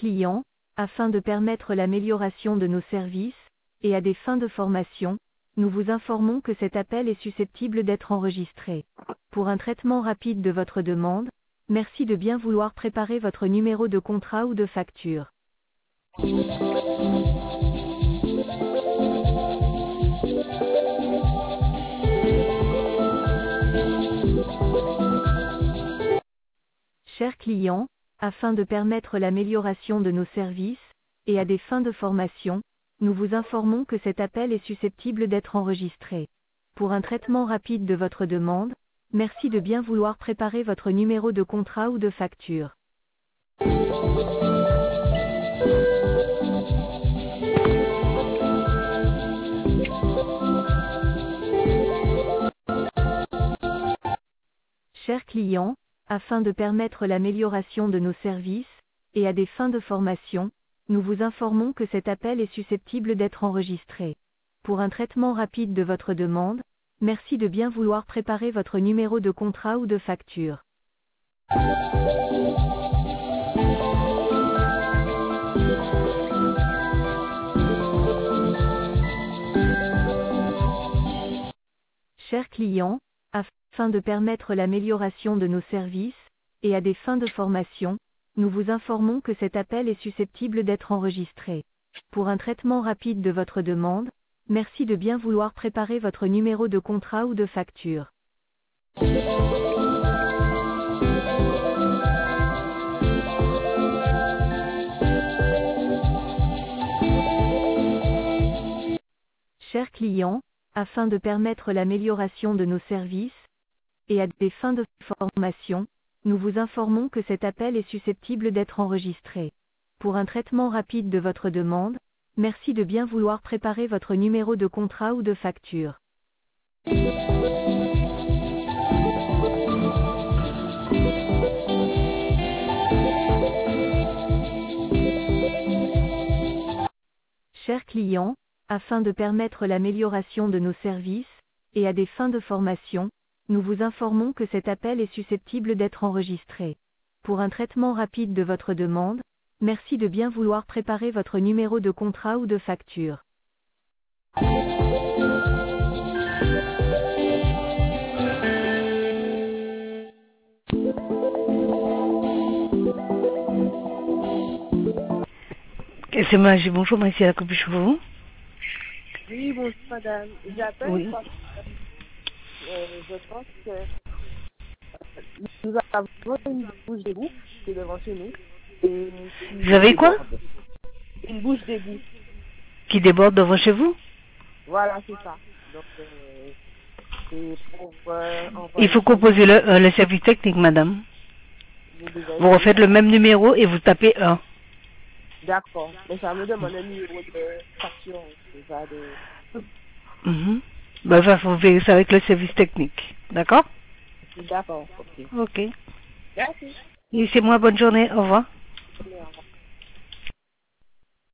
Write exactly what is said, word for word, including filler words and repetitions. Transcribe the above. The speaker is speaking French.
client, afin de permettre l'amélioration de nos services, et à des fins de formation, nous vous informons que cet appel est susceptible d'être enregistré. Pour un traitement rapide de votre demande, merci de bien vouloir préparer votre numéro de contrat ou de facture. Chers clients, afin de permettre l'amélioration de nos services, et à des fins de formation, nous vous informons que cet appel est susceptible d'être enregistré. Pour un traitement rapide de votre demande, merci de bien vouloir préparer votre numéro de contrat ou de facture. Chers clients, afin de permettre l'amélioration de nos services, et à des fins de formation, nous vous informons que cet appel est susceptible d'être enregistré. Pour un traitement rapide de votre demande, merci de bien vouloir préparer votre numéro de contrat ou de facture. Chers clients, afin de permettre l'amélioration de nos services, et à des fins de formation, nous vous informons que cet appel est susceptible d'être enregistré. Pour un traitement rapide de votre demande, merci de bien vouloir préparer votre numéro de contrat ou de facture. Chers clients, afin de permettre l'amélioration de nos services, et à des fins de formation, nous vous informons que cet appel est susceptible d'être enregistré. Pour un traitement rapide de votre demande, merci de bien vouloir préparer votre numéro de contrat ou de facture. Chers clients, afin de permettre l'amélioration de nos services, et à des fins de formation, nous vous informons que cet appel est susceptible d'être enregistré. Pour un traitement rapide de votre demande, merci de bien vouloir préparer votre numéro de contrat ou de facture. C'est moi, j'ai bonjour, merci à la copie vous. Oui, bonjour madame. J'appelle Oui. parce que euh, je pense que euh, nous avons une bouche d'égout qui est devant chez nous. Et qui Vous avez quoi? déborde. Une bouche d'égout. Qui déborde devant chez vous? Voilà, c'est ça. Donc, euh, c'est pour euh, Il faut envoyer composer le, euh, le service technique, madame. vous déjà Vous refaites le même numéro et vous tapez un. D'accord. Mais ça me demande un numéro de facture. C'est ça de... Mhm. Ben, ça, faut vérifier avec le service technique. D'accord? D'accord, ok. Ok. Merci. Et c'est moi, bonne journée, au revoir. Au revoir.